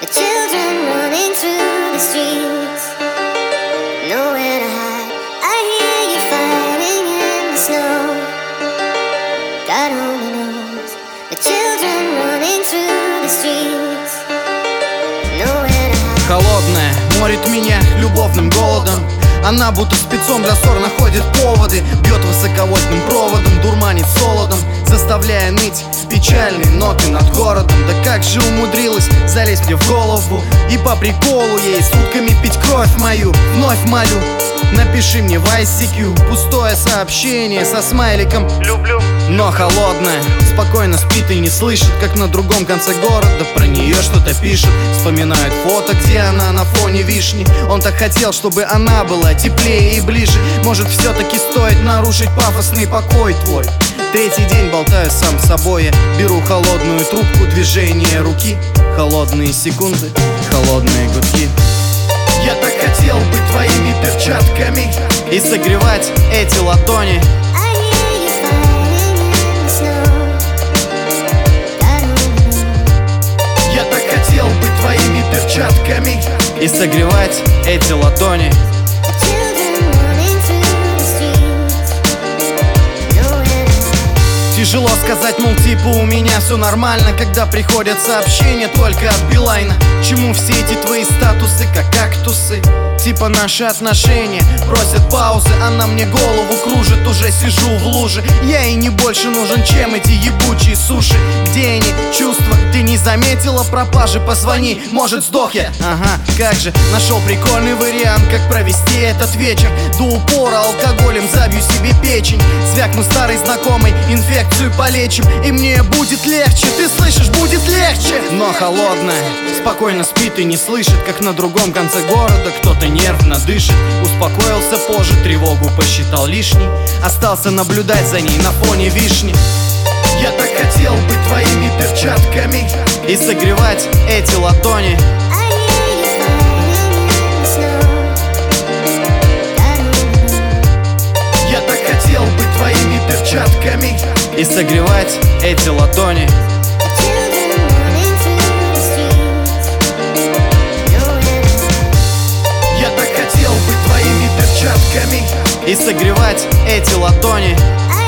children running through the streets, nowhere to hide. I hear you fighting in the snow. God only knows. The children running through the streets, nowhere to hide. Холодная морит меня любовным голодом. Она будто спецом для ссор находит поводы, бьет высоковольтным проводом, дурманит солодом, заставляя ныть печальные ноты над городом. Да как же умудрилась залезть мне в голову и по приколу ей сутками пить кровь мою. Вновь молю, напиши мне в ICQ пустое сообщение со смайликом «люблю». Но холодная спокойно спит и не слышит, как на другом конце города про нее что-то пишет. Вспоминает фото, где она на фоне вишни. Он так хотел, чтобы она была теплее и ближе. Может, все-таки стоит нарушить пафосный покой твой. Третий день болтаю сам с собой. Я беру холодную трубку, движение руки, холодные секунды, холодные гудки. Я так хотел быть твоими перчатками и согревать эти ладони. I hear you fighting in the snow. God only knows. Я так хотел быть твоими перчатками и согревать эти ладони. The children running through the streets, nowhere to hide. Тяжело сказать, мол, типа у меня все нормально, когда приходят сообщения только от Билайна. Чему все эти твои статусы, как кактусы? Типа наши отношения просят паузы, она мне голову кружит, уже сижу в луже. Я ей не больше нужен, чем эти ебучие суши. Где они, чувства? Ты не заметила пропажи? Позвони, может сдох я? Ага, как же, нашел прикольный вариант, как провести этот вечер. До упора алкоголем забью себе печень. Звякну старой знакомой, инфекцию полечим, и мне будет легче, ты слышишь, будет легче. Но холодная спокойно спит и не слышит, как на другом конце города кто-то нервно дышит. Успокоился позже, тревогу посчитал лишней, остался наблюдать за ней на фоне вишни. Я так хотел быть твоими перчатками и согревать эти ладони. I hear you fighting in the snow. God only knows. Я так хотел быть твоими перчатками и согревать эти ладони. The children running through the streets, nowhere to hide. Я так хотел быть твоими перчатками и согревать эти ладони. I